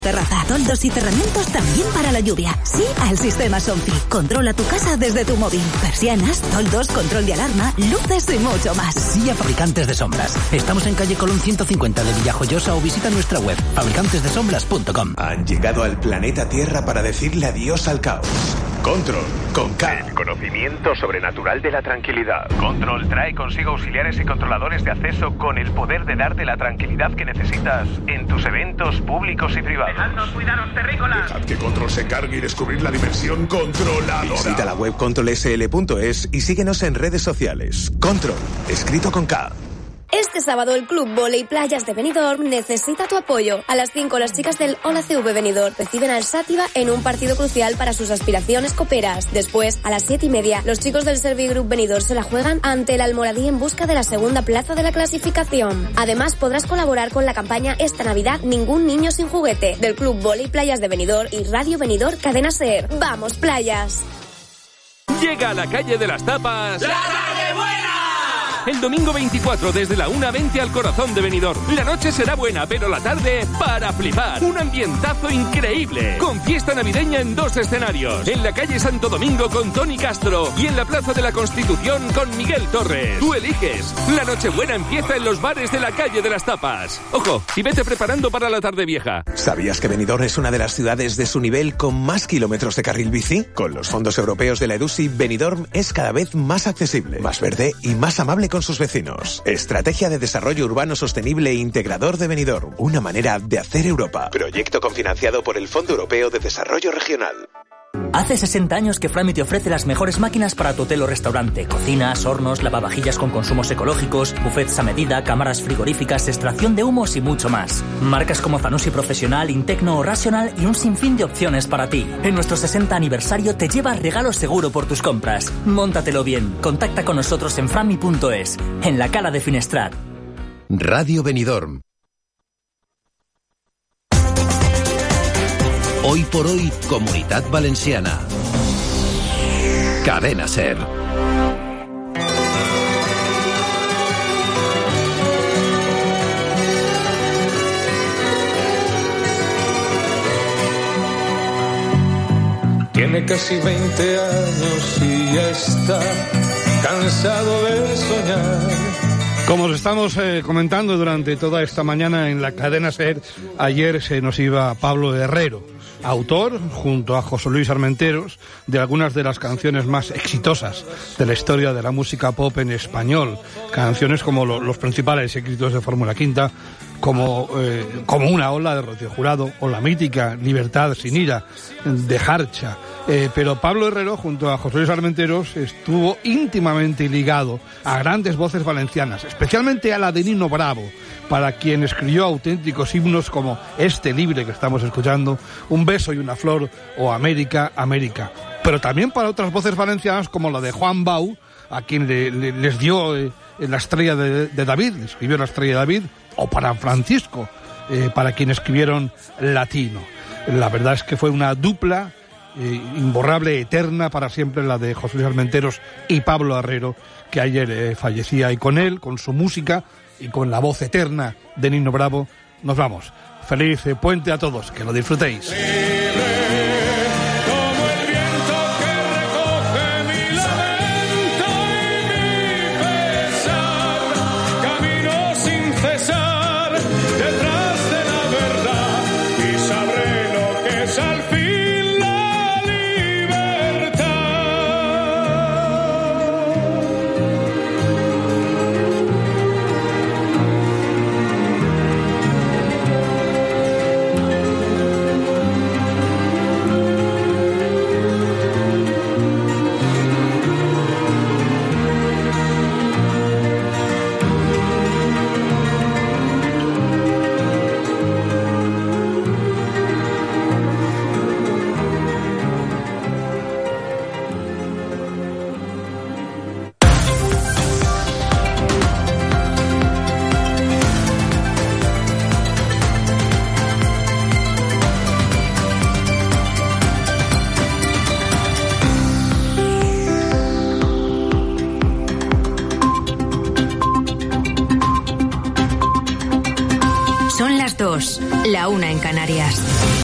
Terraza, toldos y cerramientos también para la lluvia. Sí al sistema Somfy. Controla tu casa desde tu móvil. Persianas, toldos, control de alarma, luces y mucho más. Sí a fabricantes de sombras. Estamos en calle Colón 150 de Villajoyosa o visita nuestra web fabricantesdesombras.com. Han llegado al planeta Tierra para decirle adiós al caos. Control, con K. El conocimiento sobrenatural de la tranquilidad. Control trae consigo auxiliares y controladores de acceso con el poder de darte la tranquilidad que necesitas en tus eventos públicos y privados. Dejadnos cuidaros, terrícolas. Dejad que Control se cargue y descubrir la dimensión controladora. Visita la web controlsl.es y síguenos en redes sociales. Control, escrito con K. Este sábado el Club Vóley Playas de Benidorm necesita tu apoyo. A las 5 las chicas del Hola CV Benidorm reciben al Sátiva en un partido crucial para sus aspiraciones coperas. Después, a las 7:30, los chicos del Servigroup Benidorm se la juegan ante el Almoradí en busca de la segunda plaza de la clasificación. Además, podrás colaborar con la campaña Esta Navidad Ningún Niño Sin Juguete del Club Vóley Playas de Benidorm y Radio Benidorm Cadena Ser. ¡Vamos, playas! Llega a la calle de las tapas... ¡La tarde buena! El domingo 24 desde la 1:20 al corazón de Benidorm. La noche será buena, pero la tarde para flipar. Un ambientazo increíble. Con fiesta navideña en 2 escenarios. En la calle Santo Domingo con Tony Castro y en la Plaza de la Constitución con Miguel Torres. Tú eliges. La Nochebuena empieza en los bares de la calle de las tapas. Ojo, y vete preparando para la tarde vieja. ¿Sabías que Benidorm es una de las ciudades de su nivel con más kilómetros de carril bici? Con los fondos europeos de la EDUSI, Benidorm es cada vez más accesible, más verde y más amable con sus vecinos. Estrategia de Desarrollo Urbano Sostenible e Integrador de Benidorm. Una manera de hacer Europa. Proyecto cofinanciado por el Fondo Europeo de Desarrollo Regional. Hace 60 años que Frami te ofrece las mejores máquinas para tu hotel o restaurante. Cocinas, hornos, lavavajillas con consumos ecológicos, buffets a medida, cámaras frigoríficas, extracción de humos y mucho más. Marcas como Zanussi Profesional, Intecno o Rational y un sinfín de opciones para ti. En nuestro 60 aniversario te llevas regalo seguro por tus compras. Móntatelo bien. Contacta con nosotros en frami.es, en la Cala de Finestrat. Radio Benidorm. Hoy por hoy, Comunitat Valenciana. Cadena Ser. Tiene casi 20 años y ya está cansado de soñar. Como os estamos comentando durante toda esta mañana en la Cadena Ser, ayer se nos iba Pablo Herrero, autor, junto a José Luis Armenteros, de algunas de las canciones más exitosas de la historia de la música pop en español. Canciones como los principales éxitos de Fórmula Quinta, como Una ola de Rocío Jurado, o la mítica Libertad sin ira de Jarcha. Pero Pablo Herrero, junto a José Luis Armenteros, estuvo íntimamente ligado a grandes voces valencianas, especialmente a la de Nino Bravo, para quien escribió auténticos himnos como este libre que estamos escuchando, Un beso y una flor o América, América. Pero también para otras voces valencianas como la de Juan Bau, a quien les dio la estrella de David, le escribió la estrella de David, o para Francisco, para quien escribieron Latino. La verdad es que fue una dupla imborrable, eterna, para siempre, la de José Luis Armenteros y Pablo Herrero, que ayer fallecía, y con él, con su música y con la voz eterna de Nino Bravo, nos vamos. Feliz puente a todos, que lo disfrutéis. 1 en Canarias.